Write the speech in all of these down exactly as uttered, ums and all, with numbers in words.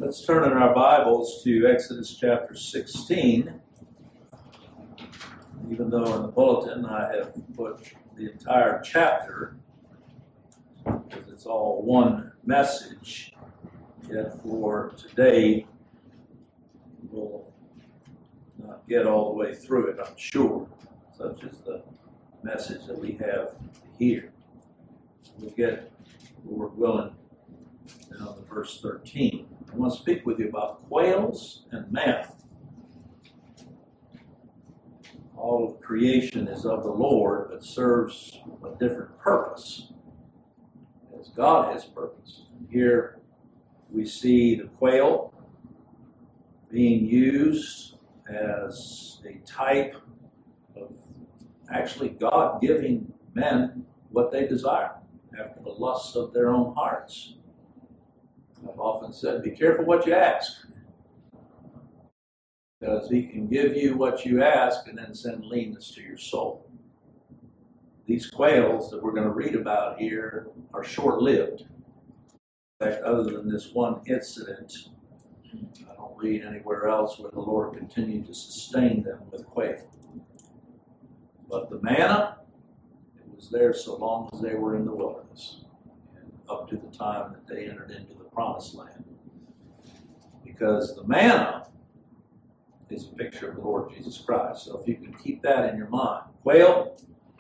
Let's turn in our Bibles to Exodus chapter sixteen. Even though in the bulletin I have put the entire chapter, because it's all one message, yet for today we'll not get all the way through it, I'm sure, such as the message that we have here. We'll get, Lord willing, down to verse thirteen. I want to speak with you about quails and manna. All of creation is of the Lord, but serves a different purpose, as God has purpose. And here we see the quail being used as a type of actually God giving men what they desire after the lusts of their own hearts. I've often said, be careful what you ask, because he can give you what you ask and then send leanness to your soul. These quails that we're going to read about here are short-lived. In fact, other than this one incident, I don't read anywhere else where the Lord continued to sustain them with quail. But the manna, it was there so long as they were in the wilderness, and up to the time that they entered into the promised land. Because the manna is a picture of the Lord Jesus Christ. So if you can keep that in your mind. Quail,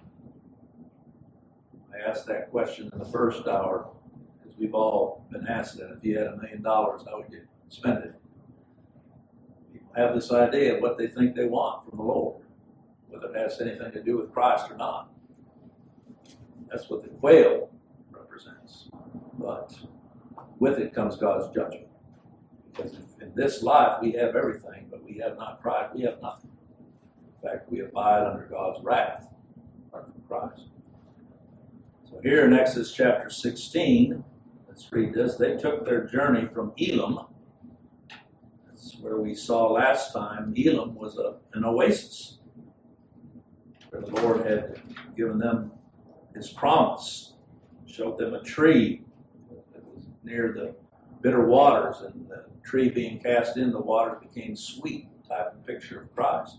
I asked that question in the first hour, because we've all been asked that. If you had a million dollars, how would you spend it? People have this idea of what they think they want from the Lord, whether it has anything to do with Christ or not. That's what the quail represents. But with it comes God's judgment. Because in this life we have everything, but we have not Christ. We have nothing. In fact, we abide under God's wrath, apart from Christ. So here in Exodus chapter sixteen, let's read this. They took their journey from Elim. That's where we saw last time. Elim was a, an oasis, where the Lord had given them his promise, showed them a tree that was near the bitter waters, and the tree being cast in the waters became sweet, type of picture of Christ.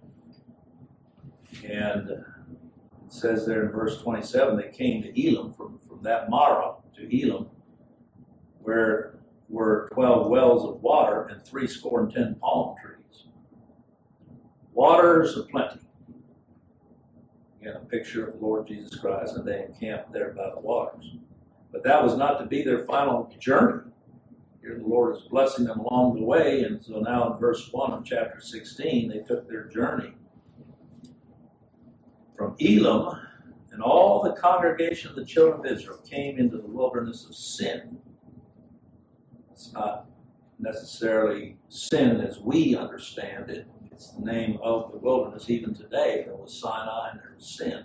And it says there in verse twenty-seven, they came to Elim, from, from that Marah to Elim, where were twelve wells of water and three score and ten palm trees. Waters aplenty. Again, a picture of the Lord Jesus Christ, and they encamped there by the waters. But that was not to be their final journey. Here the Lord is blessing them along the way, and so now in verse one of chapter sixteen, they took their journey from Elim, and all the congregation of the children of Israel came into the wilderness of Sin. It's not necessarily sin as we understand it. It's the name of the wilderness even today. There was Sinai and there was Sin.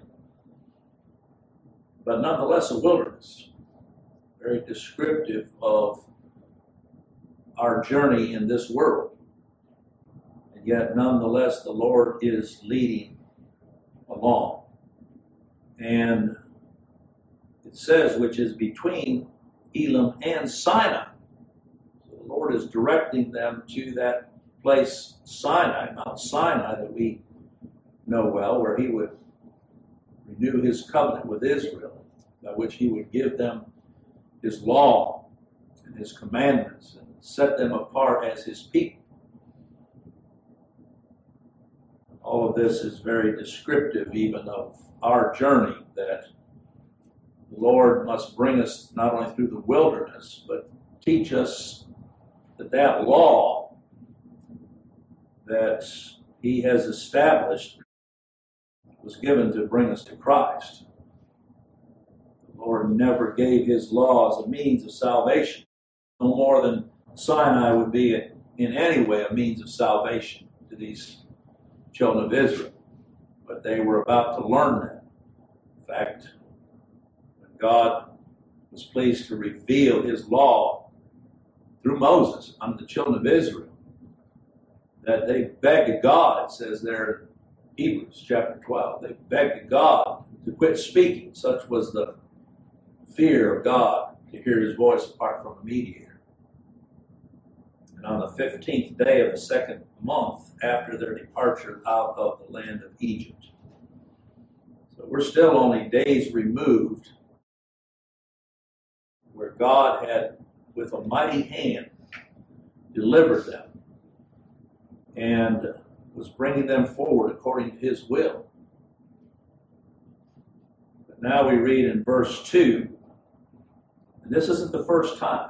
But nonetheless a wilderness, very descriptive of our journey in this world. And yet, nonetheless, the Lord is leading along. And it says, which is between Elim and Sinai. So the Lord is directing them to that place, Sinai, Mount Sinai, that we know well, where he would renew his covenant with Israel, by which he would give them his law and his commandments, and set them apart as his people. All of this is very descriptive even of our journey, that the Lord must bring us not only through the wilderness, but teach us that that law that he has established was given to bring us to Christ. The Lord never gave his law as a means of salvation, no more than Sinai would be in any way a means of salvation to these children of Israel. But they were about to learn that. In fact, when God was pleased to reveal his law through Moses unto the children of Israel, that they begged God, it says there in Hebrews chapter twelve, they begged God to quit speaking. Such was the fear of God to hear his voice apart from a mediator. and on the fifteenth day of the second month after their departure out of the land of Egypt. So we're still only days removed where God had, with a mighty hand, delivered them and was bringing them forward according to his will. But now we read in verse two, and this isn't the first time.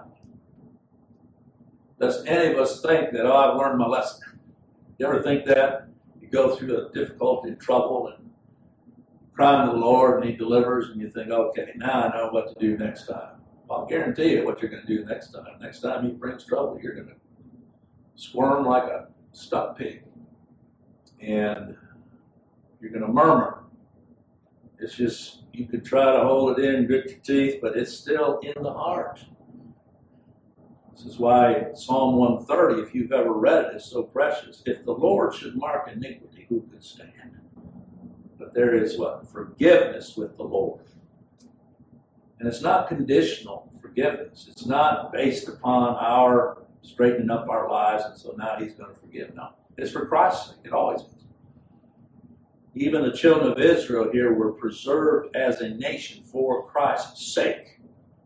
Does any of us think that, oh, I've learned my lesson? You ever think that? You go through a difficulty and trouble and cry to the Lord and he delivers, and you think, okay, now I know what to do next time. Well, I'll guarantee you what you're going to do next time. Next time he brings trouble, you're going to squirm like a stuck pig. And you're going to murmur. It's just, you could try to hold it in, grit your teeth, but it's still in the heart. This is why Psalm one thirty, if you've ever read it, is so precious. If the Lord should mark iniquity, who could stand? But there is what? Forgiveness with the Lord. And it's not conditional forgiveness. It's not based upon our straightening up our lives and so now he's going to forgive. No. It's for Christ's sake. It always is. Even the children of Israel here were preserved as a nation for Christ's sake.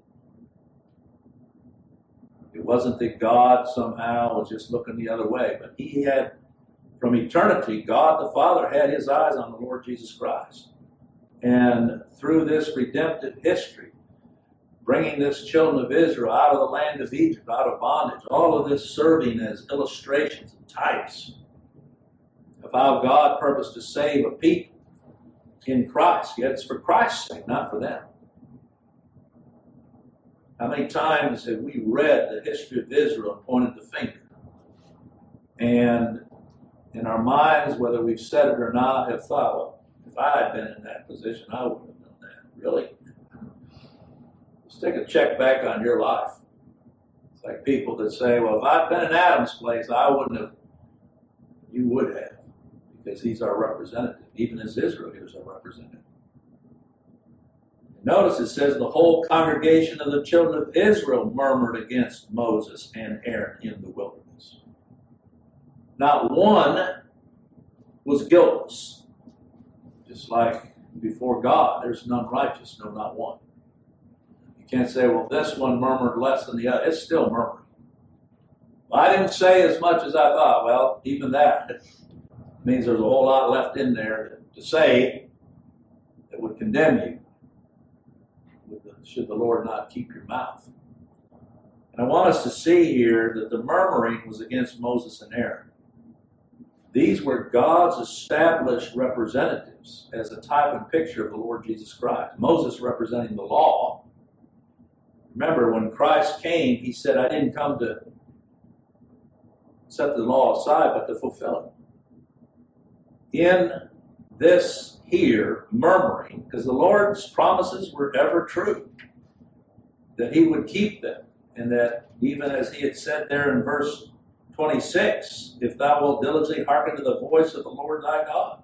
It wasn't that God somehow was just looking the other way, but he had, from eternity, God the Father had his eyes on the Lord Jesus Christ. And through this redemptive history, bringing this children of Israel out of the land of Egypt, out of bondage, all of this serving as illustrations and types of how God purposed to save a people in Christ. Yet it's for Christ's sake, not for them. How many times have we read the history of Israel and pointed the finger? And in our minds, whether we've said it or not, have thought, well, if I had been in that position, I would have done that. Really? Let's take a check back on your life. It's like people that say, well, if I'd been in Adam's place, I wouldn't have. You would have, because he's our representative, even as Israel is our representative. Notice it says the whole congregation of the children of Israel murmured against Moses and Aaron in the wilderness. Not one was guiltless. Just like before God, there's none righteous, no, not one. You can't say, well, this one murmured less than the other. It's still murmuring. Well, I didn't say as much as I thought. Well, even that means there's a whole lot left in there to say that would condemn you. Should the Lord not keep your mouth? And I want us to see here that the murmuring was against Moses and Aaron. These were God's established representatives as a type and picture of the Lord Jesus Christ. Moses representing the law. Remember, when Christ came, he said, I didn't come to set the law aside, but to fulfill it. In this here, murmuring, because the Lord's promises were ever true, that he would keep them, and that even as he had said there in verse twenty-six, if thou wilt diligently hearken to the voice of the Lord thy God.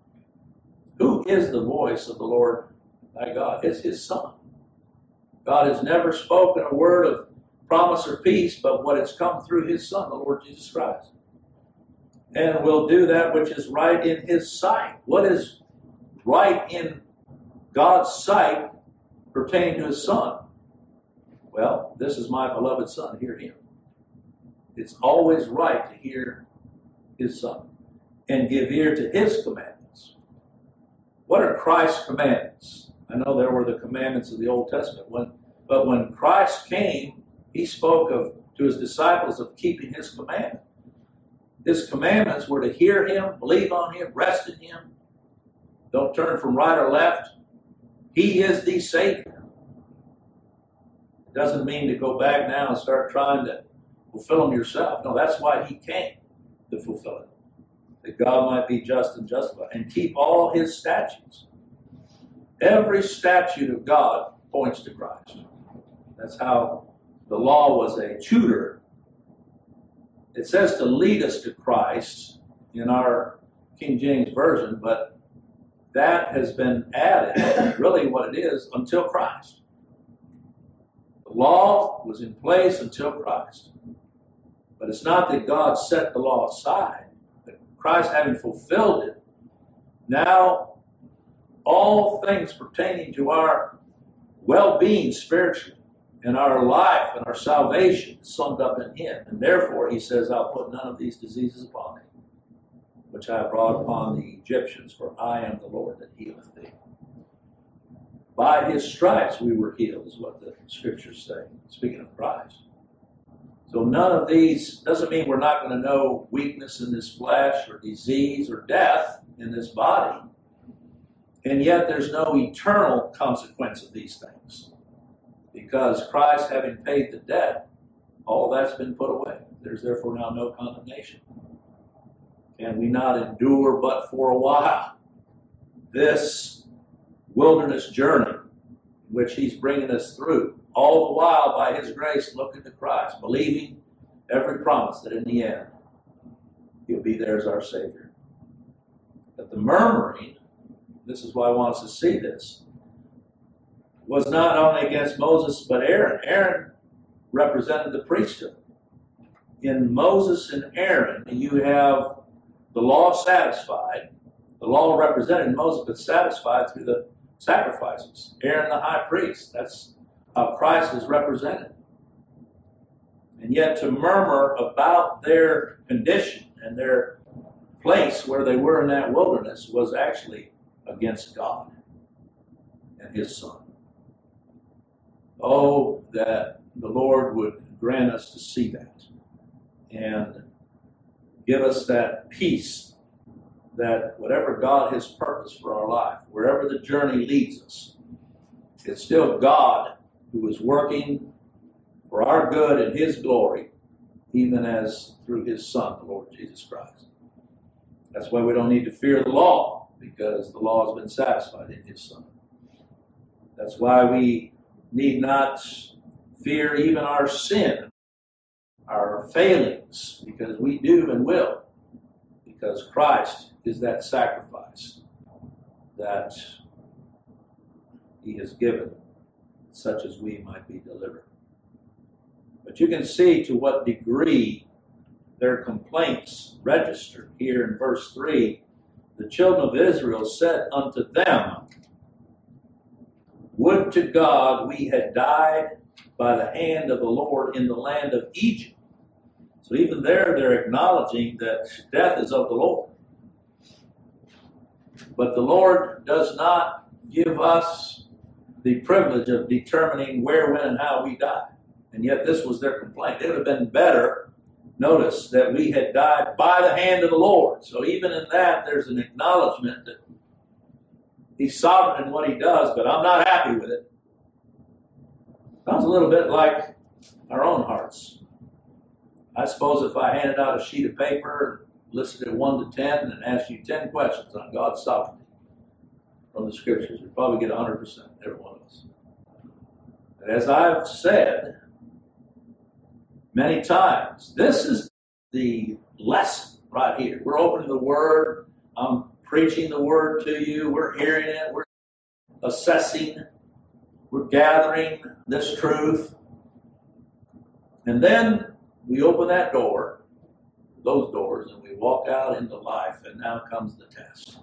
Who is the voice of the Lord thy God? It's his Son. God has never spoken a word of promise or peace, but what has come through his Son, the Lord Jesus Christ. And will do that which is right in his sight. What is right in God's sight pertaining to his Son? Well, this is my beloved Son, hear him. It's always right to hear his Son and give ear to his commandments. What are Christ's commandments? I know there were the commandments of the Old Testament, when, but when Christ came, he spoke of to his disciples of keeping his commandments. His commandments were to hear him, believe on him, rest in him. Don't turn from right or left. He is the Savior. It doesn't mean to go back now and start trying to fulfill them yourself. No, that's why he came, to fulfill it. That God might be just and justified and keep all his statutes. Every statute of God points to Christ. That's how the law was a tutor. It says to lead us to Christ in our King James Version, but that has been added, really what it is, until Christ. The law was in place until Christ. But it's not that God set the law aside, but Christ having fulfilled it, now all things pertaining to our well-being spiritually and our life and our salvation is summed up in Him. And therefore, He says, I'll put none of these diseases upon thee, which I have brought upon the Egyptians, for I am the Lord that healeth thee. By His stripes we were healed, is what the Scriptures say, speaking of Christ. So none of these, doesn't mean we're not going to know weakness in this flesh or disease or death in this body. And yet there's no eternal consequence of these things. Because Christ, having paid the debt, all that's been put away. There's therefore now no condemnation. Can we not endure but for a while this wilderness journey in which He's bringing us through, all the while by His grace looking to Christ, believing every promise that in the end He'll be there as our Savior. But the murmuring, this is why I want us to see this, was not only against Moses but Aaron. Aaron represented the priesthood. In Moses and Aaron, you have the law satisfied, the law represented in Moses, but satisfied through the sacrifices. Aaron the high priest, that's how Christ is represented. And yet to murmur about their condition and their place where they were in that wilderness was actually against God and His Son. Oh, that the Lord would grant us to see that and give us that peace that whatever God has purposed for our life, wherever the journey leads us, it's still God who is working for our good and His glory, even as through His Son, the Lord Jesus Christ. That's why we don't need to fear the law, because the law has been satisfied in His Son. That's why we need not fear even our sin, our failings, because we do and will, because Christ is that sacrifice that He has given, such as we might be delivered. But you can see to what degree their complaints registered here in verse three. The children of Israel said unto them, would to God we had died by the hand of the Lord in the land of Egypt. So even there, they're acknowledging that death is of the Lord. But the Lord does not give us the privilege of determining where, when, and how we die. And yet this was their complaint. It would have been better, notice, that we had died by the hand of the Lord. So even in that, there's an acknowledgement that He's sovereign in what He does, but I'm not happy with it. Sounds a little bit like our own hearts. I suppose if I handed out a sheet of paper, listed it one to ten, and asked you ten questions on God's sovereignty from the Scriptures, you'd probably get one hundred percent, every one of us. But as I've said many times, this is the lesson right here. We're opening the Word. I'm preaching the Word to you. We're hearing it. We're assessing. We're gathering this truth. And then we open that door, those doors, and we walk out into life, and now comes the test.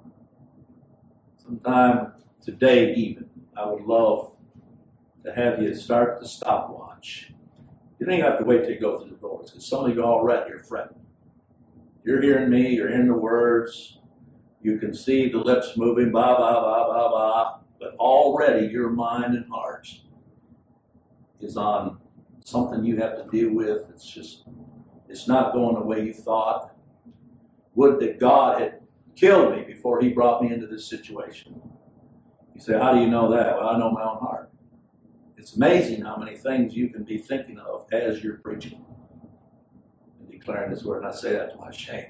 Sometime today even, I would love to have you start the stopwatch. You don't even have to wait till you go through the doors, because some of you already are fretting. You're hearing me, you're hearing the words, you can see the lips moving, blah, blah, blah, blah, blah, but already your mind and heart is on something you have to deal with. It's just, it's not going the way you thought. Would that God had killed me before He brought me into this situation. You say, how do you know that? Well, I know my own heart. It's amazing how many things you can be thinking of as you're preaching and declaring His word. And I say that to my shame.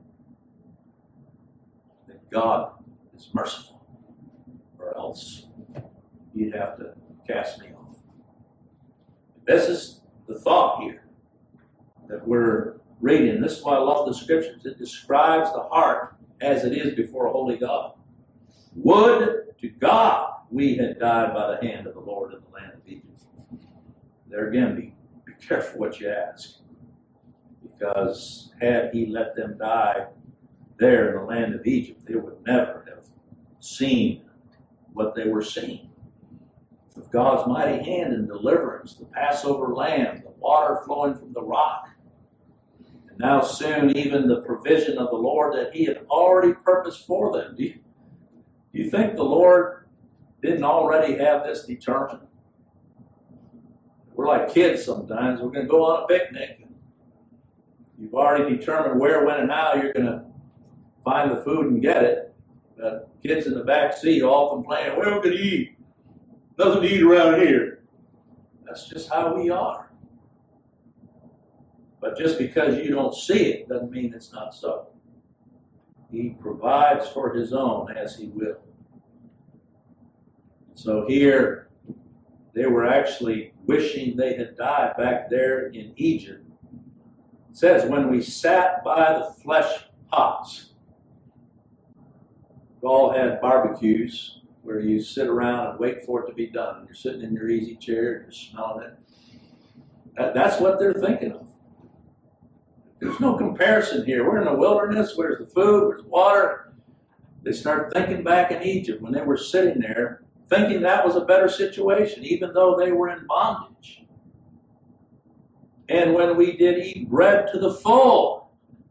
That God is merciful, or else He'd have to cast me off. This is the thought here that we're reading. This is why I love the Scriptures. It describes the heart as it is before a holy God. Would to God we had died by the hand of the Lord in the land of Egypt. There again, be, be careful what you ask. Because had he let them die there in the land of Egypt, they would never have seen what they were seeing. Of God's mighty hand in deliverance, the Passover lamb, the water flowing from the rock. And now soon even the provision of the Lord that he had already purposed for them. Do you, do you think the Lord didn't already have this determined? We're like kids sometimes. We're going to go on a picnic. You've already determined where, when, and how you're going to find the food and get it. But kids in the back seat all complaining, where are we going to eat? Nothing to eat around here. That's just how we are. But just because you don't see it doesn't mean it's not so. He provides for his own as he will. So here, they were actually wishing they had died back there in Egypt. It says, when we sat by the flesh pots. We all had barbecues where you sit around and wait for it to be done. You're sitting in your easy chair and you're smelling it. That, that's what they're thinking of. There's no comparison here. We're in the wilderness. Where's the food? Where's the water? They start thinking back in Egypt when they were sitting there, thinking that was a better situation, even though they were in bondage. And when we did eat bread to the full,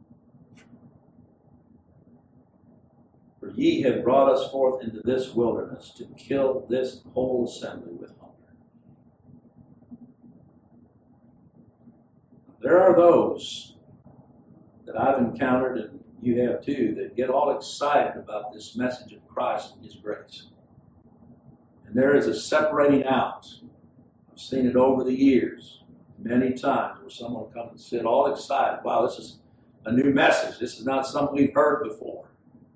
for ye have brought us forth into this wilderness to kill this whole assembly with hunger. There are those that I've encountered, and you have too, that get all excited about this message of Christ and his grace. And there is a separating out. I've seen it over the years many times where someone will come and sit all excited. Wow, this is a new message. This is not something we've heard before.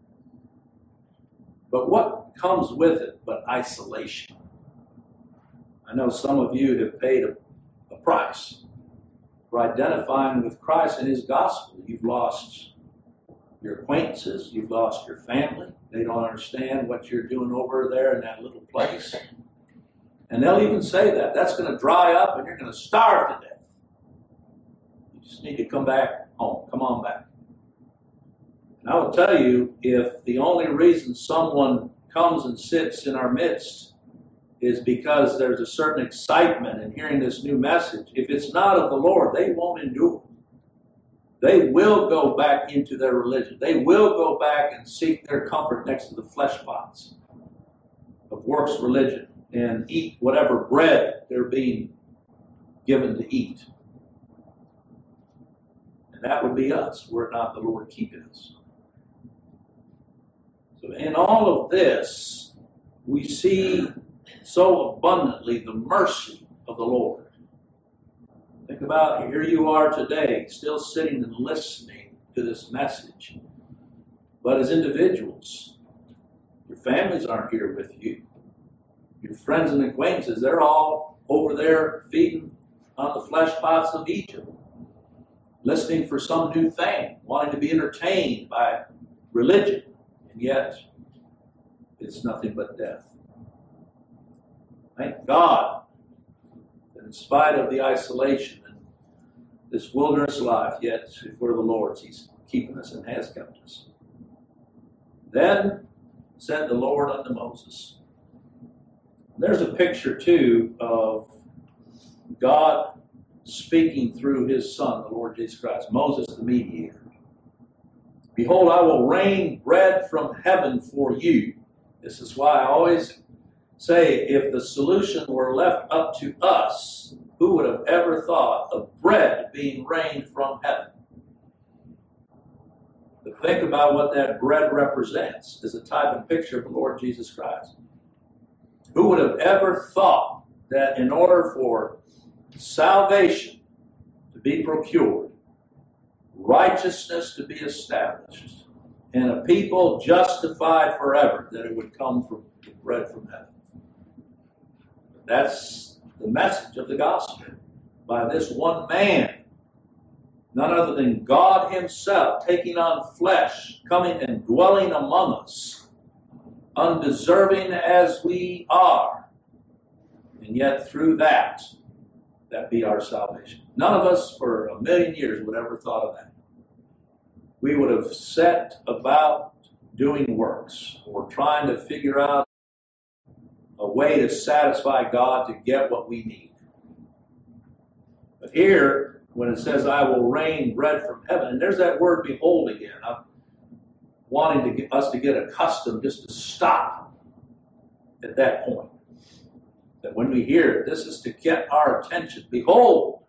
But what comes with it but isolation? I know some of you have paid a, a price for identifying with Christ and his gospel. You've lost your acquaintances. You've lost your family. They don't understand what you're doing over there in that little place. And they'll even say that. That's going to dry up and you're going to starve to death. You just need to come back home. Come on back. And I will tell you, if the only reason someone comes and sits in our midst is because there's a certain excitement in hearing this new message, if it's not of the Lord, they won't endure. They will go back into their religion. They will go back and seek their comfort next to the flesh pots of works religion and eat whatever bread they're being given to eat. And that would be us, were it not the Lord keeping us. So in all of this, we see so abundantly the mercy of the Lord. Think about it. Here you are today, still sitting and listening to this message. But as individuals, your families aren't here with you. Your friends and acquaintances, they're all over there feeding on the flesh pots of Egypt, listening for some new thing, wanting to be entertained by religion, and yet it's nothing but death. Thank God that in spite of the isolation and this wilderness life, yet if we're the Lord's, he's keeping us and has kept us. Then said the Lord unto Moses. There's a picture, too, of God speaking through his Son, the Lord Jesus Christ, Moses the mediator. Behold, I will rain bread from heaven for you. This is why I always say, if the solution were left up to us, who would have ever thought of bread being rained from heaven? But think about what that bread represents as a type and picture of the Lord Jesus Christ. Who would have ever thought that in order for salvation to be procured, righteousness to be established, and a people justified forever, that it would come from the bread from heaven? That's the message of the gospel. By this one man, none other than God himself, taking on flesh, coming and dwelling among us, undeserving as we are. And yet through that, that be our salvation. None of us for a million years would ever thought of that. We would have set about doing works or trying to figure out a way to satisfy God to get what we need. But here, when it says, I will rain bread from heaven, and there's that word behold again. I'm wanting to get us to get accustomed just to stop at that point. That when we hear it, this is to get our attention. Behold.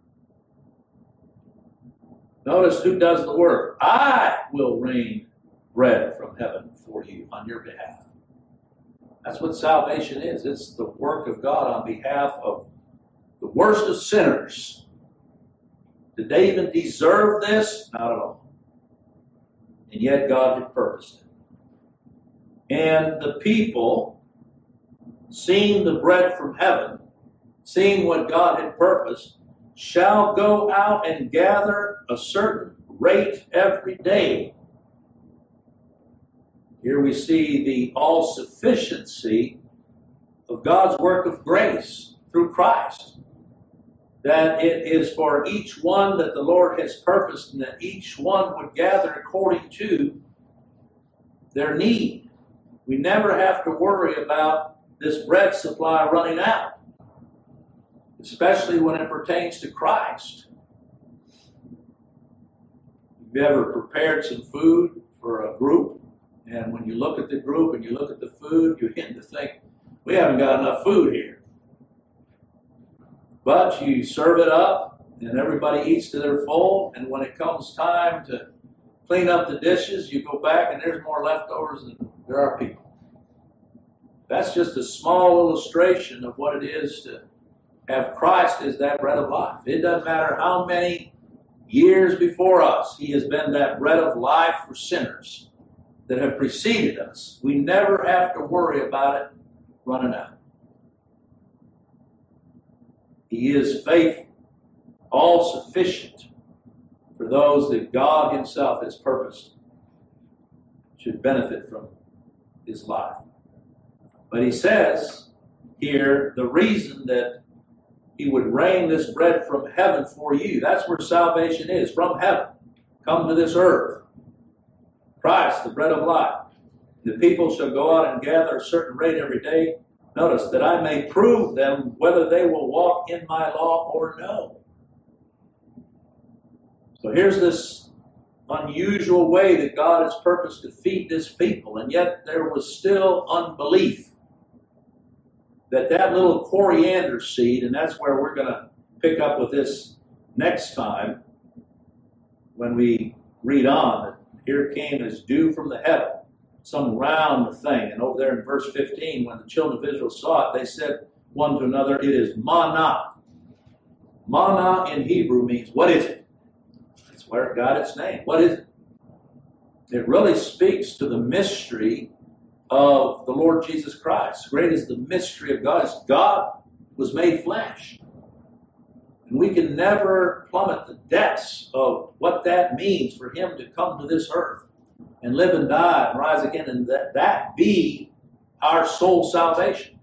Notice who does the work. I will rain bread from heaven for you on your behalf. That's what salvation is. It's the work of God on behalf of the worst of sinners. Did they even deserve this? Not at all. And yet God had purposed it. And the people, seeing the bread from heaven, seeing what God had purposed, shall go out and gather a certain rate every day. Here we see the all-sufficiency of God's work of grace through Christ. That it is for each one that the Lord has purposed, and that each one would gather according to their need. We never have to worry about this bread supply running out, especially when it pertains to Christ. Have you ever prepared some food for a group? And when you look at the group and you look at the food, you begin to think, we haven't got enough food here. But you serve it up, and everybody eats to their full, and when it comes time to clean up the dishes, you go back and there's more leftovers than there are people. That's just a small illustration of what it is to have Christ as that bread of life. It doesn't matter how many years before us He has been that bread of life for sinners that have preceded us. We never have to worry about it running out. He is faithful, all sufficient for those that God Himself has purposed should benefit from His life. But He says here the reason that He would rain this bread from heaven for you. That's where salvation is, from heaven. Come to this earth. Christ, the bread of life. The people shall go out and gather a certain rate every day. Notice that I may prove them whether they will walk in my law or no. So here's this unusual way that God has purposed to feed this people, and yet there was still unbelief. That that little coriander seed, and that's where we're going to pick up with this next time when we read on. Here came as dew from the heaven, some round thing. And over there in verse fifteen, when the children of Israel saw it, they said one to another, it is manna. Manna in Hebrew means, what is it? That's where it got its name. What is it? It really speaks to the mystery of the Lord Jesus Christ. Great is the mystery of God. God was made flesh. And we can never plummet the depths of what that means for Him to come to this earth and live and die and rise again, and that, that be our soul salvation.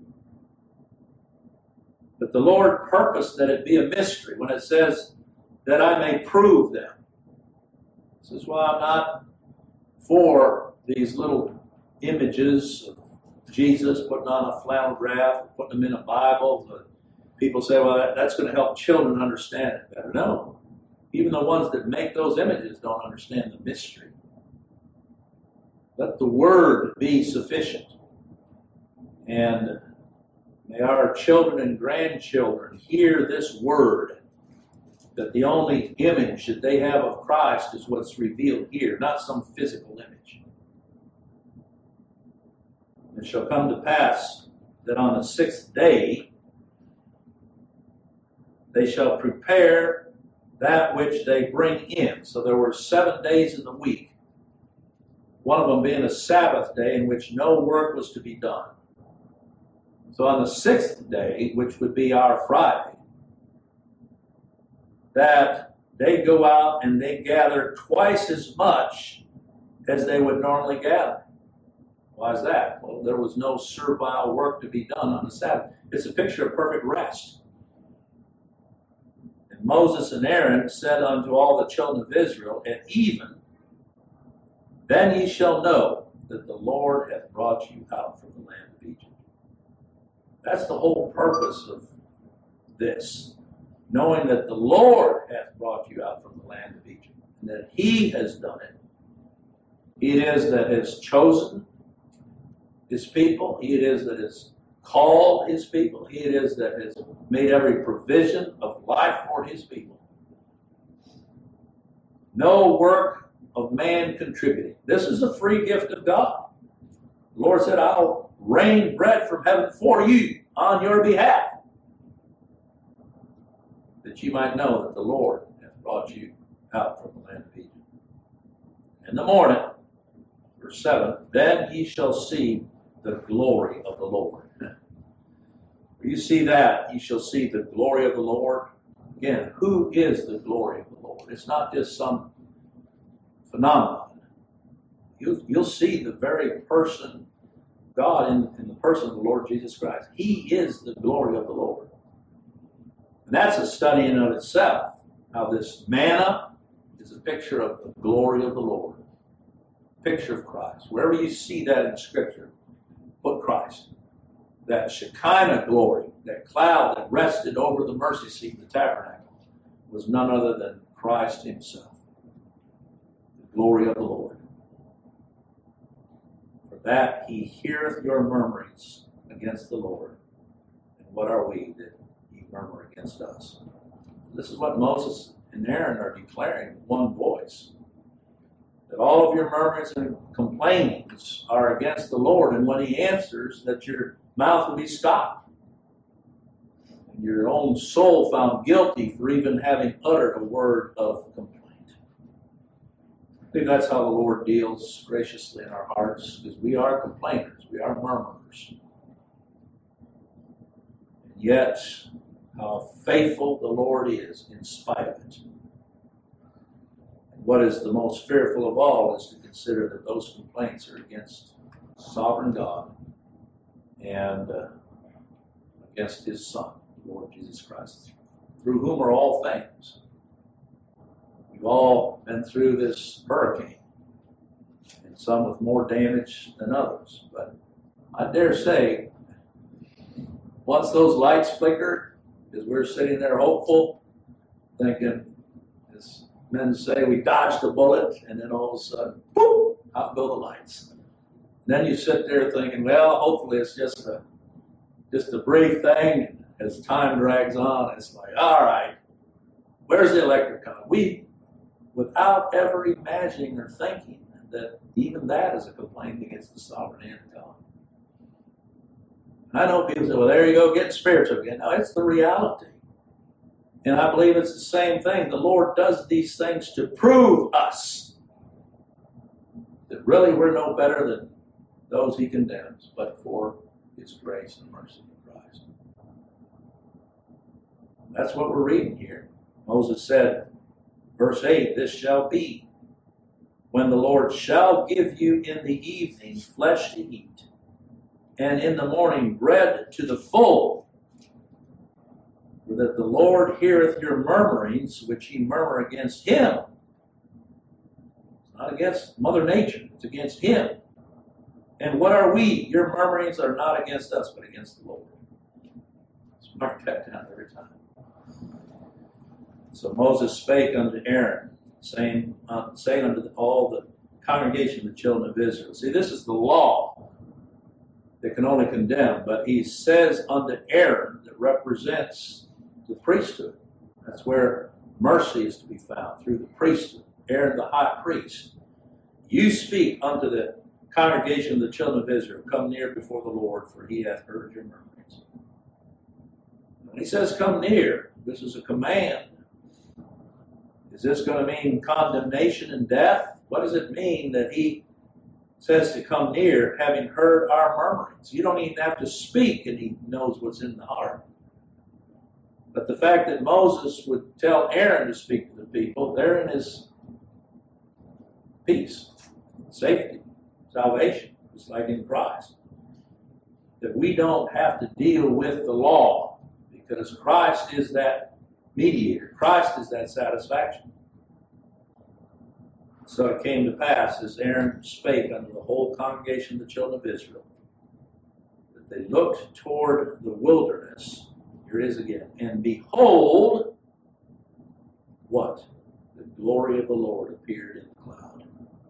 But the Lord purposed that it be a mystery when it says that I may prove them. This is why I'm not for these little images of Jesus putting on a flannel graph, putting them in a Bible. The people say, well, that, that's going to help children understand it better. No. Even the ones that make those images don't understand the mystery. Let the Word be sufficient. And may our children and grandchildren hear this Word, that the only image that they have of Christ is what's revealed here, not some physical image. It shall come to pass that on the sixth day they shall prepare that which they bring in. So there were seven days in the week, one of them being a Sabbath day in which no work was to be done. So on the sixth day, which would be our Friday, that they go out and they gather twice as much as they would normally gather. Why is that? Well, there was no servile work to be done on the Sabbath. It's a picture of perfect rest. Moses and Aaron said unto all the children of Israel, at even, then ye shall know that the Lord hath brought you out from the land of Egypt. That's the whole purpose of this. Knowing that the Lord hath brought you out from the land of Egypt, and that he has done it. He it is that has chosen his people. He it is that has called his people. He it is that has made every provision of life for his people. No work of man contributing. This is a free gift of God. The Lord said, I'll rain bread from heaven for you on your behalf, that you might know that the Lord hath brought you out from the land of Egypt. In the morning, verse seven, then ye shall see the glory of the Lord. When you see that, you shall see the glory of the Lord. Again, who is the glory of the Lord? It's not just some phenomenon. You'll, you'll see the very person, God in, in the person of the Lord Jesus Christ. He is the glory of the Lord. And that's a study in of itself, how this manna is a picture of the glory of the Lord, a picture of Christ. Wherever you see that in Scripture, put Christ. That Shekinah glory, that cloud that rested over the mercy seat of the tabernacle, was none other than Christ himself, the glory of the Lord. For that he heareth your murmurings against the Lord. And what are we that murmur against us? This is what Moses and Aaron are declaring with one voice. That all of your murmurings and complainings are against the Lord, and when he answers, that your mouth will be stopped. And your own soul found guilty for even having uttered a word of complaint. I think that's how the Lord deals graciously in our hearts, because we are complainers, we are murmurers. And yet, how faithful the Lord is in spite of it. And what is the most fearful of all is to consider that those complaints are against sovereign God and uh, against his Son, the Lord Jesus Christ, through whom are all things. We've all been through this hurricane, and some with more damage than others. But I dare say, once those lights flickered, because we're sitting there hopeful, thinking, as men say, we dodged a bullet, and then all of a sudden, boom, out go the lights. And then you sit there thinking, well, hopefully it's just a just a brief thing. And as time drags on, it's like, all right, where's the electric coming? We, without ever imagining or thinking that even that is a complaint against the sovereign hand of God. I know people say, well, there you go, getting spiritual again. No, it's the reality. And I believe it's the same thing. The Lord does these things to prove us that really we're no better than those he condemns, but for his grace and mercy in Christ. That's what we're reading here. Moses said, verse eight, this shall be when the Lord shall give you in the evening flesh to eat, and in the morning bread to the full, for that the Lord heareth your murmurings, which ye murmur against him. It's not against Mother Nature, it's against him. And what are we? Your murmurings are not against us, but against the Lord. Let's mark that down every time. So Moses spake unto Aaron, saying, uh, saying unto all the congregation of the children of Israel. See, this is the law that can only condemn, but he says unto Aaron, that represents the priesthood. That's where mercy is to be found, through the priesthood. Aaron the high priest. You speak unto the congregation of the children of Israel, come near before the Lord, for he hath heard your murmurings. When he says come near, this is a command. Is this going to mean condemnation and death? What does it mean that he says to come near, having heard our murmurings? You don't even have to speak, and he knows what's in the heart. But the fact that Moses would tell Aaron to speak to the people, therein is peace, safety, salvation, just like in Christ. That we don't have to deal with the law, because Christ is that mediator. Christ is that satisfaction. So it came to pass, as Aaron spake unto the whole congregation of the children of Israel, that they looked toward the wilderness. Here it is again. And behold, what? The glory of the Lord appeared in the cloud.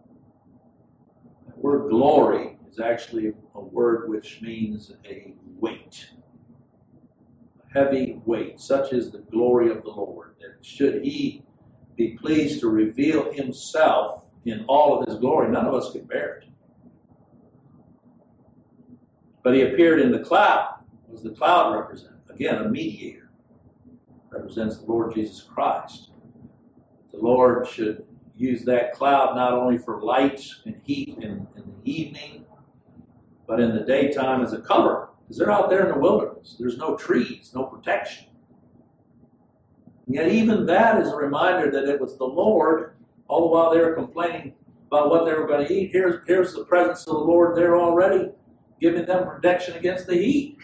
The word glory is actually a word which means a weight. A heavy weight, such is the glory of the Lord. That should he be pleased to reveal himself in all of his glory, none of us could bear it. But he appeared in the cloud. What does the cloud represent? Again, a mediator. Represents the Lord Jesus Christ. The Lord should use that cloud not only for light and heat in, in the evening, but in the daytime as a cover. Because they're out there in the wilderness. There's no trees, no protection. And yet even that is a reminder that it was the Lord, all the while they were complaining about what they were going to eat. Here's, here's the presence of the Lord there already, giving them protection against the heat.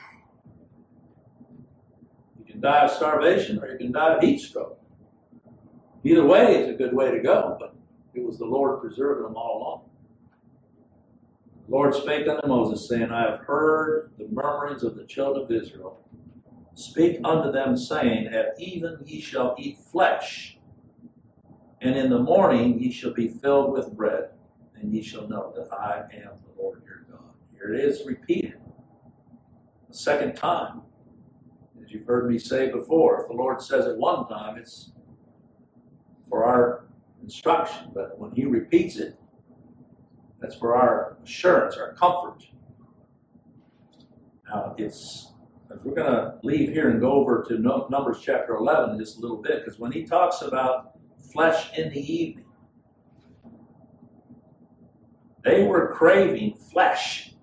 You can die of starvation or you can die of heat stroke. Either way is a good way to go, but it was the Lord preserving them all along. The Lord spake unto Moses, saying, I have heard the murmurings of the children of Israel. Speak unto them, saying, At even ye shall eat flesh, and in the morning ye shall be filled with bread, and ye shall know that I am the Lord your God. Here it is repeated a second time. As you've heard me say before, if the Lord says it one time, it's for our instruction. But when he repeats it, that's for our assurance, our comfort. Now, it's we're going to leave here and go over to Numbers chapter eleven in just a little bit, because when he talks about flesh in the evening, they were craving flesh.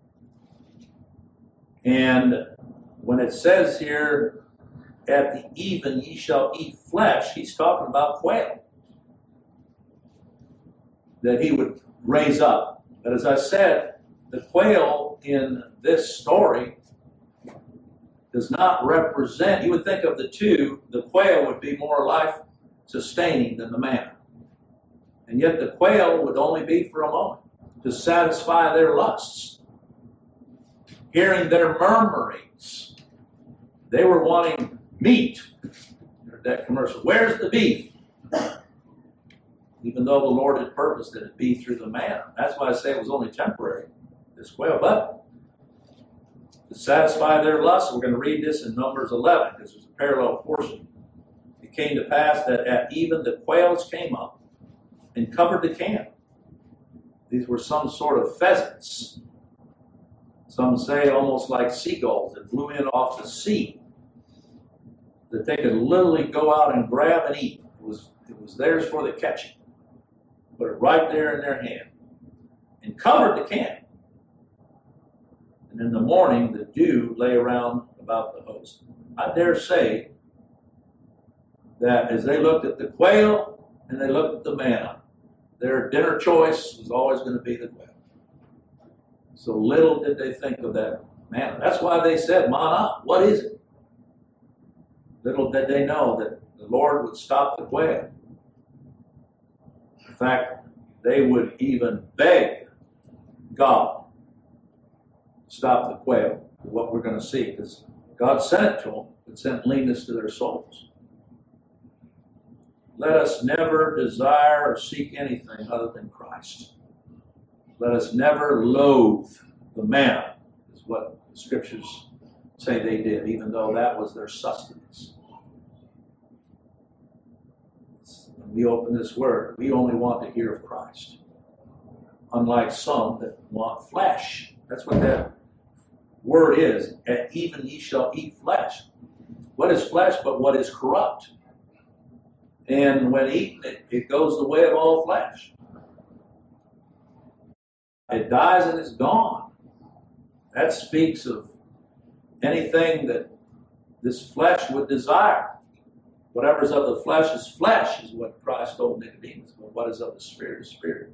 And when it says here, at the even ye shall eat flesh, he's talking about quail that he would raise up. But as I said, the quail in this story does not represent, you would think of the two, the quail would be more life-sustaining than the manna. And yet the quail would only be for a moment, to satisfy their lusts. Hearing their murmurings, they were wanting meat. Heard that commercial, where's the beef? Even though the Lord had purposed that it be through the manna. That's why I say it was only temporary, this quail. But to satisfy their lust, we're going to read this in Numbers eleven, because there's a parallel portion. It came to pass that at even the quails came up and covered the camp. These were some sort of pheasants. Some say almost like seagulls that flew in off the sea, that they could literally go out and grab and eat. It was, it was theirs for the catching. Put it right there in their hand and covered the camp. And in the morning, the dew lay around about the host. I dare say that as they looked at the quail and they looked at the manna, their dinner choice was always going to be the quail. So little did they think of that manna. That's why they said, manna, what is it? Little did they know that the Lord would stop the quail. In fact, they would even beg God to stop the quail, what we're going to see, because God sent it to them, but sent leanness to their souls. Let us never desire or seek anything other than Christ. Let us never loathe the manna, is what the scriptures say they did, even though that was their sustenance. When we open this word, we only want to hear of Christ. Unlike some that want flesh. That's what that word is. And even ye shall eat flesh. What is flesh but what is corrupt? And when eaten, it, it goes the way of all flesh. It dies and it's gone. That speaks of anything that this flesh would desire. Whatever's of the flesh is flesh, is what Christ told Nicodemus. But what is of the Spirit is spirit.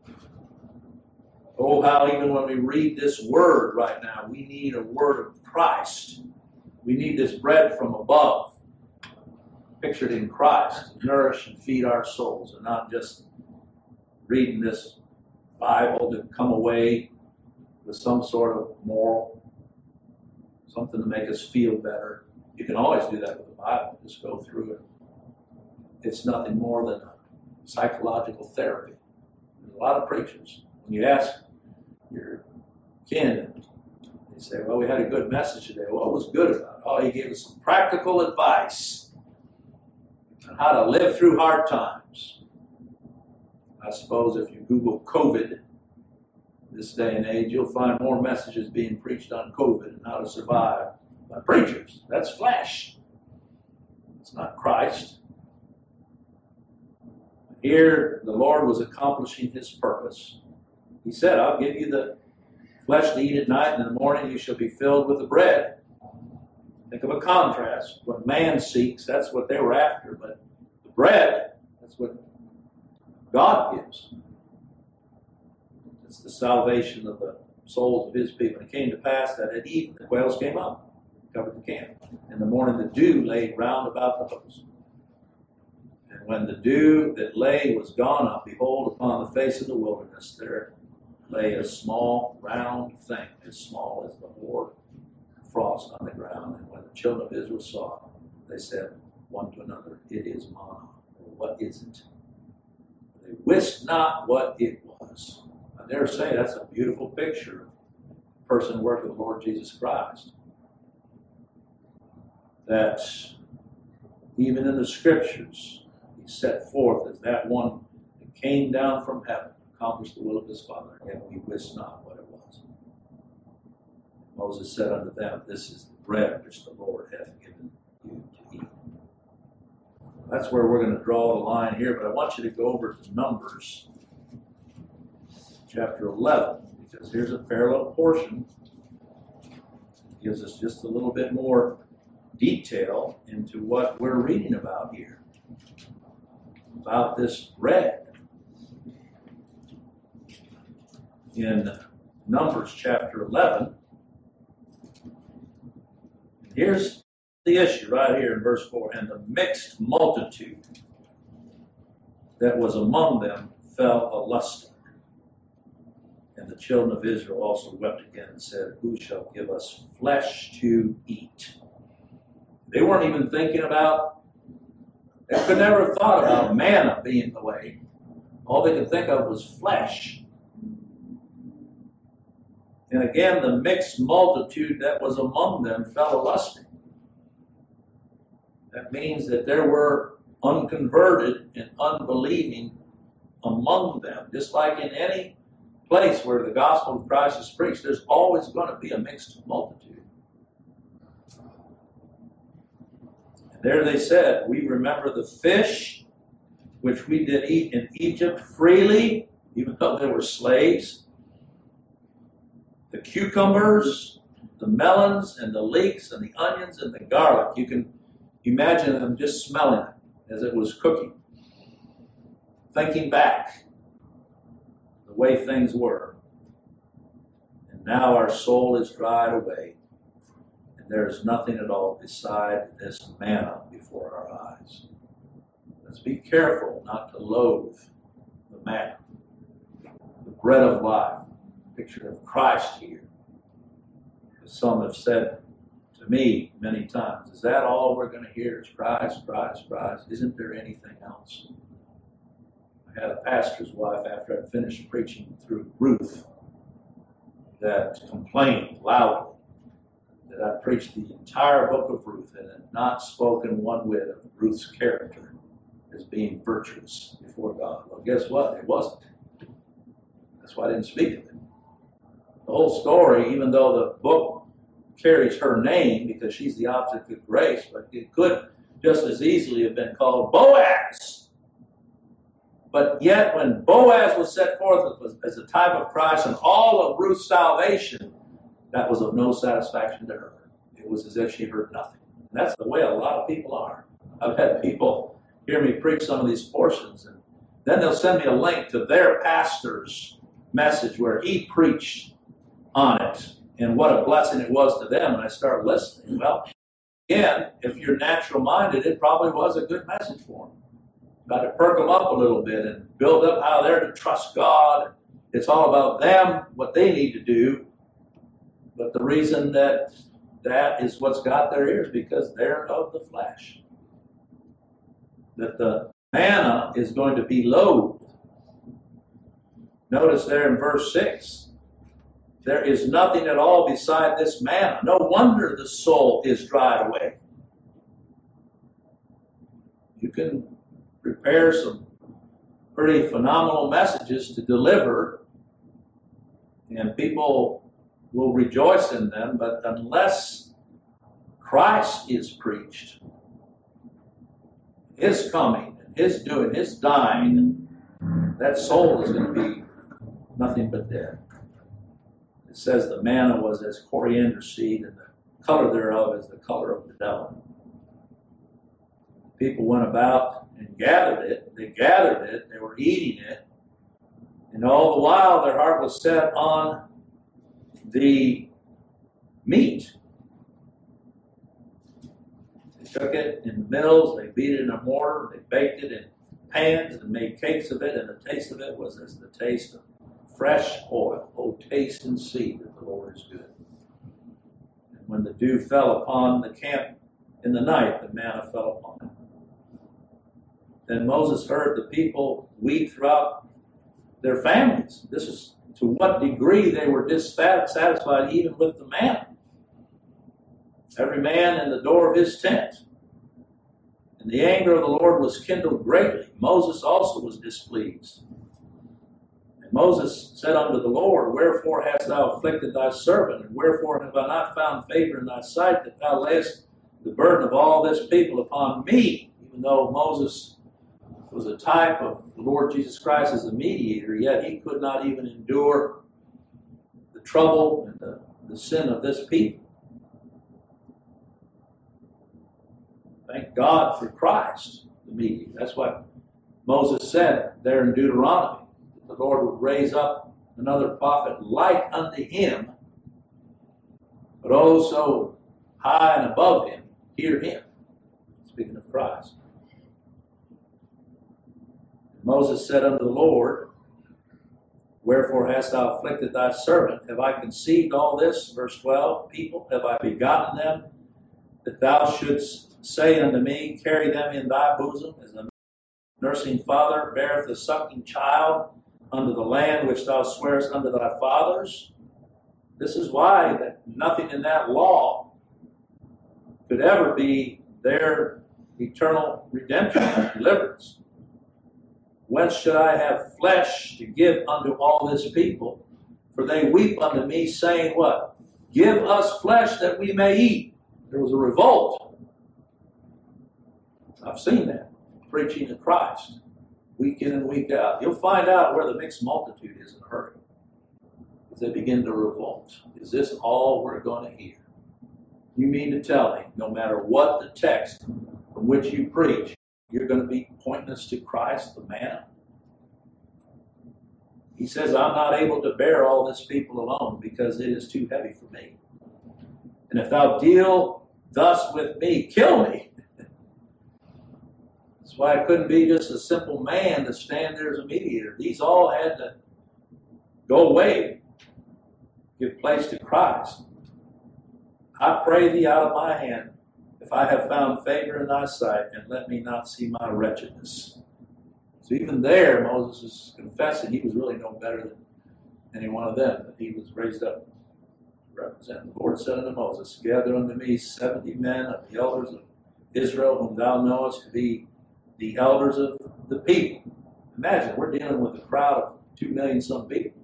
Oh, how even when we read this word right now, we need a word of Christ. We need this bread from above. pictured in Christ, to nourish and feed our souls, and not just reading this Bible to come away with some sort of moral, something to make us feel better. You can always do that with the Bible, just go through it. It's nothing more than a psychological therapy. There's a lot of preachers. When you ask your kin, they say, well, we had a good message today. What was good about it? Oh, he gave us some practical advice on how to live through hard times. I suppose if you Google COVID this day and age, you'll find more messages being preached on COVID and how to survive by preachers. That's flesh. It's not Christ. Here, the Lord was accomplishing his purpose. He said, I'll give you the flesh to eat at night, and in the morning you shall be filled with the bread. Think of a contrast. What man seeks, that's what they were after. But the bread, that's what God gives. It's the salvation of the souls of his people. And it came to pass that at even the quails came up, covered the camp. In the morning the dew laid round about the host. And when the dew that lay was gone up, behold, upon the face of the wilderness there lay a small round thing, as small as the hoar frost on the ground. And when the children of Israel saw it, they said one to another, it is manna. Or what is it? They wist not what it was. I dare say that's a beautiful picture of the person working with the Lord Jesus Christ. That even in the scriptures, he set forth as that one that came down from heaven, accomplished the will of his Father, and we wist not what it was. Moses said unto them, this is the bread which the Lord hath given you to eat. That's where we're going to draw the line here, but I want you to go over to Numbers chapter eleven, because here's a parallel portion. It gives us just a little bit more detail into what we're reading about here, about this bread. In Numbers chapter eleven, here's the issue right here in verse four. And the mixed multitude that was among them fell a lusting. And the children of Israel also wept again and said, who shall give us flesh to eat? They weren't even thinking about, they could never have thought about manna being the way. All they could think of was flesh. And again, the mixed multitude that was among them fell a lusting. That means that there were unconverted and unbelieving among them. Just like in any place where the gospel of Christ is preached, there's always going to be a mixed multitude. And there they said, we remember the fish which we did eat in Egypt freely, even though they were slaves. The cucumbers, the melons, and the leeks, and the onions, and the garlic. You can imagine them just smelling it as it was cooking. Thinking back the way things were. And now our soul is dried away, and there is nothing at all beside this manna before our eyes. Let's be careful not to loathe the manna, the bread of life, picture of Christ here. As some have said to me many times, is that all we're going to hear is Christ, Christ, Christ? Isn't there anything else? I had a pastor's wife, after I finished preaching through Ruth, that complained loudly that I preached the entire book of Ruth and had not spoken one whit of Ruth's character as being virtuous before God. Well, guess what? It wasn't. That's why I didn't speak of it. The whole story, even though the book carries her name because she's the object of grace, but it could just as easily have been called Boaz. But yet, when Boaz was set forth as a type of Christ and all of Ruth's salvation, that was of no satisfaction to her. It was as if she heard nothing. And that's the way a lot of people are. I've had people hear me preach some of these portions, and then they'll send me a link to their pastor's message where he preached on it and what a blessing it was to them. And I start listening. Well, again, if you're natural-minded, it probably was a good message for them. Got to perk them up a little bit and build up how they're to trust God. It's all about them, what they need to do. But the reason that that is what's got their ears, because they're of the flesh. That the manna is going to be loathed. Notice there in verse six, there is nothing at all beside this manna. No wonder the soul is dried away. You can prepare some pretty phenomenal messages to deliver, and people will rejoice in them, but unless Christ is preached, His coming, and His doing, His dying, that soul is going to be nothing but dead. It says the manna was as coriander seed, and the color thereof is the color of the devil. People went about and gathered it. They gathered it. They were eating it. And all the while their heart was set on the meat. They took it in mills. They beat it in a mortar. They baked it in pans and made cakes of it. And the taste of it was as the taste of fresh oil. Oh, taste and see that the Lord is good. And when the dew fell upon the camp in the night, the manna fell upon it. Then Moses heard the people weep throughout their families. This is to what degree they were dissatisfied even with the manna. Every man in the door of his tent. And the anger of the Lord was kindled greatly. Moses also was displeased. And Moses said unto the Lord, Wherefore hast thou afflicted thy servant? And wherefore have I not found favor in thy sight, that thou layest the burden of all this people upon me? Even though Moses was a type of the Lord Jesus Christ as a mediator, yet he could not even endure the trouble and the, the sin of this people. Thank God for Christ, the mediator. That's what Moses said there in Deuteronomy. That the Lord would raise up another prophet like unto him, but oh so high and above him, hear him. Speaking of Christ. Moses said unto the Lord, Wherefore hast thou afflicted thy servant? Have I conceived all this? Verse twelve, people, have I begotten them, that thou shouldst say unto me, Carry them in thy bosom, as a nursing father beareth a sucking child unto the land which thou swearest unto thy fathers? This is why that nothing in that law could ever be their eternal redemption and deliverance. Whence should I have flesh to give unto all this people? For they weep unto me, saying, what? Give us flesh that we may eat. There was a revolt. I've seen that. Preaching of Christ. Week in and week out. You'll find out where the mixed multitude is in a hurry. As they begin to revolt. Is this all we're going to hear? You mean to tell me, no matter what the text from which you preach, you're going to be pointing us to Christ, the man? He says, I'm not able to bear all this people alone because it is too heavy for me. And if thou deal thus with me, kill me. That's why I couldn't be just a simple man to stand there as a mediator. These all had to go away, give place to Christ. I pray thee out of my hand, if I have found favor in thy sight, and let me not see my wretchedness. So even there, Moses is confessing he was really no better than any one of them, that he was raised up to represent. The Lord said unto Moses, Gather unto me seventy men of the elders of Israel, whom thou knowest to be the elders of the people. Imagine, we're dealing with a crowd of two million some people.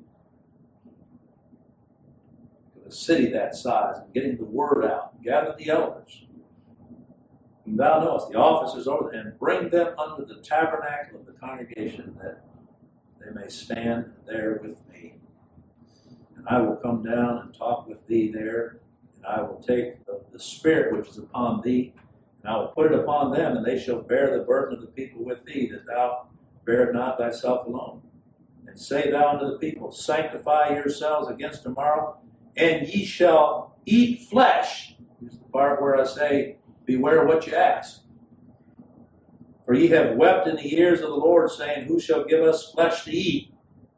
A city that size, and getting the word out. Gather the elders. And thou knowest, the officers over there, and bring them unto the tabernacle of the congregation, that they may stand there with me. And I will come down and talk with thee there, and I will take the, the spirit which is upon thee, and I will put it upon them, and they shall bear the burden of the people with thee, that thou bear it not thyself alone. And say thou unto the people, Sanctify yourselves against tomorrow, and ye shall eat flesh. Here's the part where I say, beware what you ask. For ye have wept in the ears of the Lord, saying, who shall give us flesh to eat?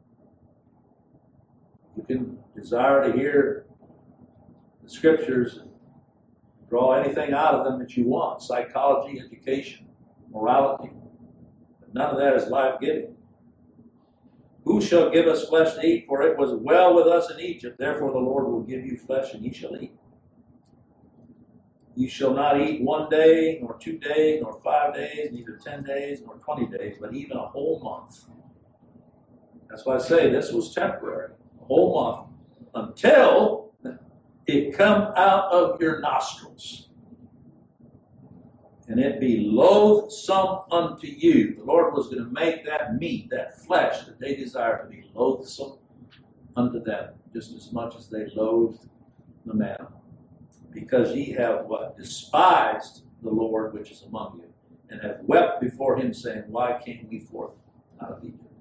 You can desire to hear the scriptures and draw anything out of them that you want. Psychology, education, morality. But none of that is life-giving. Who shall give us flesh to eat? For it was well with us in Egypt. Therefore the Lord will give you flesh, and ye shall eat. You shall not eat one day, nor two days, nor five days, neither ten days, nor twenty days, but even a whole month. That's why I say this was temporary. A whole month. Until it come out of your nostrils. And it be loathsome unto you. The Lord was going to make that meat, that flesh that they desire, to be loathsome unto them, just as much as they loathed the manna. Because ye have what? Despised the Lord which is among you, and have wept before him, saying, why came we forth out of Egypt?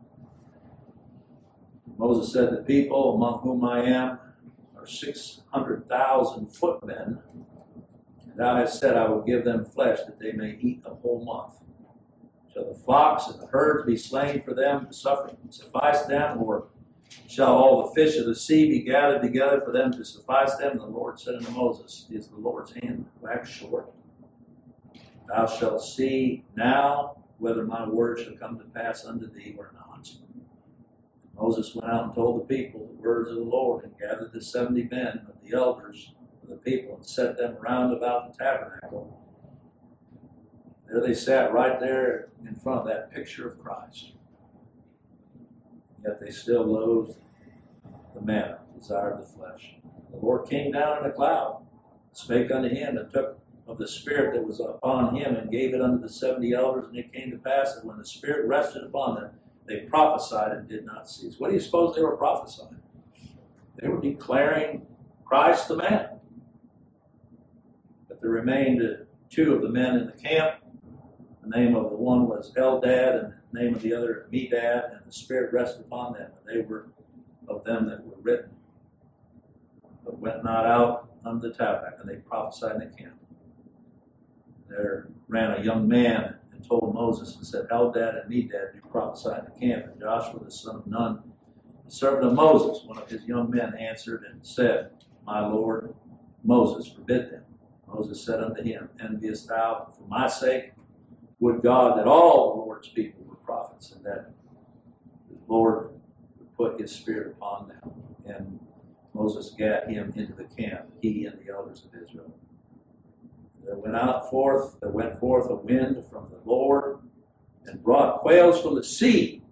Moses said, the people among whom I am are six hundred thousand footmen. And thou hast said, I will give them flesh that they may eat a whole month. Shall the flocks and the herds be slain for them to suffer, suffice them, or shall all the fish of the sea be gathered together for them to suffice them? And the Lord said unto Moses, is the Lord's hand waxed short? Thou shalt see now whether my word shall come to pass unto thee or not. Moses went out and told the people the words of the Lord, and gathered the seventy men of the elders of the people, and set them round about the tabernacle. There they sat right there in front of that picture of Christ. Yet they still loathed the manna, desired the flesh. The Lord came down in a cloud, spake unto him, and took of the Spirit that was upon him, and gave it unto the seventy elders. And it came to pass that when the Spirit rested upon them, they prophesied and did not cease. What do you suppose they were prophesying? They were declaring Christ the man. But there remained two of the men in the camp. The name of the one was Eldad, and the name of the other Medad, and the Spirit rested upon them. And they were of them that were written, but went not out unto the tabernacle, and they prophesied in the camp. There ran a young man and told Moses, and said, Eldad and Medad do prophesy in the camp. And Joshua the son of Nun, the servant of Moses, one of his young men, answered and said, my Lord Moses, forbid them. Moses said unto him, enviest thou for my sake? Would God that all the Lord's people were prophets, and that the Lord would put his Spirit upon them. And Moses gat him into the camp, he and the elders of Israel. There went out forth, there went forth a wind from the Lord, and brought quails from the sea,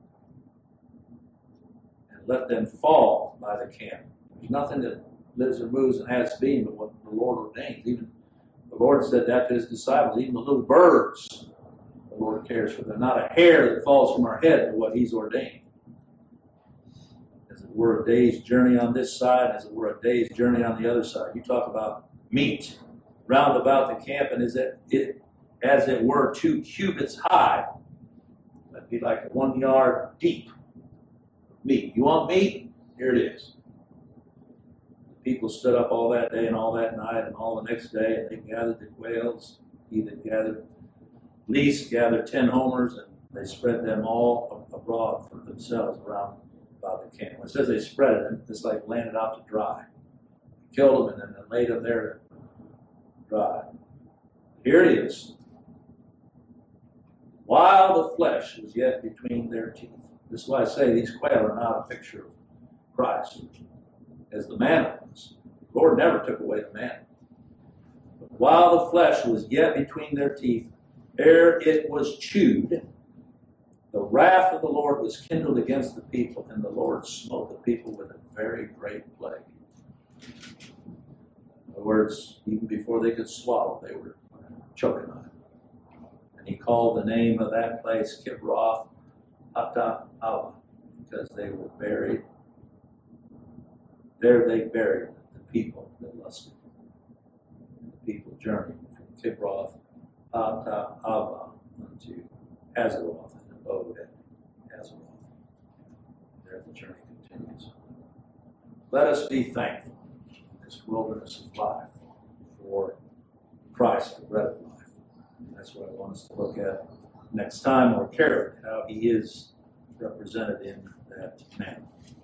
and let them fall by the camp. There's nothing that lives or moves and has being but what the Lord ordains. Even the Lord said that to his disciples, even the little birds, the Lord cares for them. Not a hair that falls from our head to what he's ordained. As it were a day's journey on this side, as it were a day's journey on the other side. You talk about meat round about the camp, and is it, it as it were two cubits high. That'd be like one yard deep meat. You want meat? Here it is. People stood up all that day and all that night and all the next day, and they gathered the quails. He that gathered least gathered ten homers, and they spread them all abroad for themselves around about the camp. When it says they spread it, it's like laying it out to dry. Killed them and then laid them there to dry. Here it is. While the flesh was yet between their teeth. This is why I say these quail are not a picture of Christ as the manna was. The Lord never took away the manna. But while the flesh was yet between their teeth, ere it was chewed, the wrath of the Lord was kindled against the people, and the Lord smote the people with a very great plague. In other words, even before they could swallow, they were choking on it. And he called the name of that place Kibroth Hattaavah, because they were buried. There they buried the people that lusted. The people journeyed from Kibroth Hattaavah unto Hazeroth, and abode at Hazeroth. There the journey continues. Let us be thankful in this wilderness of life for price for bread of life. And that's what I want us to look at next time, or Carrot, how he is represented in that manner.